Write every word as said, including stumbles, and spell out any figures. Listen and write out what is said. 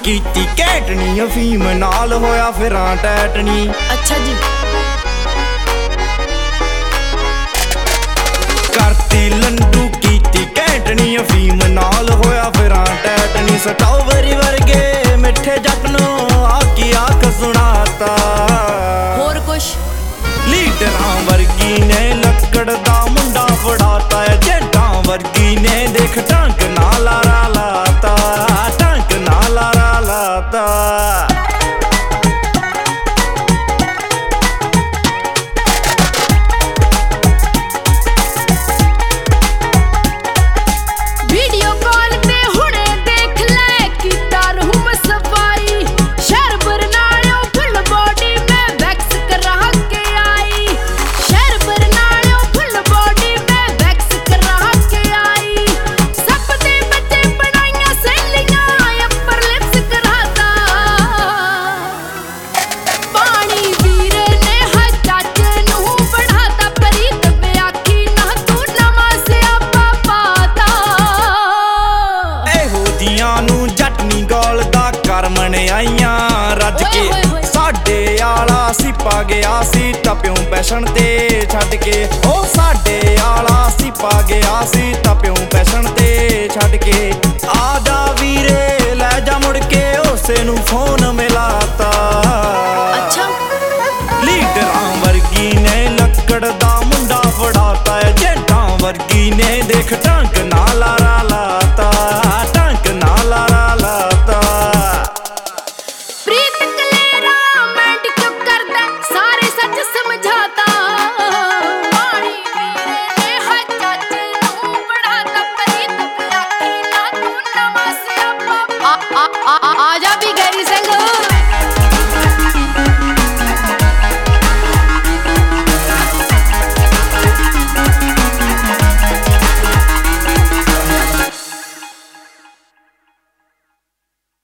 कीती कैटनी अफीम नाल होया फिरां टैटनी। अच्छा जी। करती लंडू कीती कैटनी अफीम नाल होया फिरां टैटनी। स्ट्रॉबेरी वर्गे मिठे जट नूं आकी आख सुनाता। होर कुछ लीडरां वर्गी ने लक्कड़ दा मुंडा फड़ाता है। जेंटां वर्गी ने देख टंक नाल लारा लाता, टंक नाल लारा लाता। वीडियो कॉल पे हुणे देख ले कीता रहूं सफाई। शहर बरनालियों फुल बॉडी में वैक्स करा के आई। शहर बरनालियों फुल बॉडी में वैक्स करा के आई। सब दे बच्चे बनाइयां सहेलियां अपर लिप्स कराता। पानी वीरे ने हा चाचे नूं बढ़ाता। परीत व्याखी ना तू नवा सियापा पाता। ਇਹੋ ਜੀਆਂ ਨੂੰ ਜੱਟ ਨੀ ਗੋਲਦਾ ਕਰ ਮਣਿਆਈਆਂ ਰੱਜ ਕੇ। ਸਾਡੇ ਆਲਾ ਸਿਪਾ ਗਿਆ ਸੀ ਟਪਿਓਂ ਪੈਸ਼ਨ ਤੇ ਛੱਡ ਕੇ। ਉਹ ਸਾਡੇ ਆਲਾ ਸਿਪਾ ਗਿਆ ਸੀ ਟਪਿਓਂ ਪੈਸ਼ਨ ਤੇ ਛੱਡ ਕੇ। ਆ ਜਾ ਵੀਰੇ ਲੈ ਜਾ ਮੁੜ ਕੇ ਉਸੇ ਨੂੰ ਫੋਨ ਮਿਲਾਤਾ। अच्छा ਲੀਡਰਾਂ ਵਰਗੀ ਨੇ ਲੱਕੜ ਦਾ ਮੁੰਡਾ ਫੜਾਤਾ ਹੈ। ਜੇਂਟਾਂ ਵਰਗੀ ਨੇ ਦੇਖ ਟੰਕ ਨਾਲ ਲਾਰਾ ਲਾਤਾ, ਟੰਕ ਨਾਲ ਲਾਰਾ ਲਾਤਾ। प्रीत कलेरा मैंड क्यों करदा सारे सच समझाता। पानी वीरे ने हा चाचे नूं बढ़ाता। परीत व्याखी ना तू नवा सियापा आ आ आ आजा भी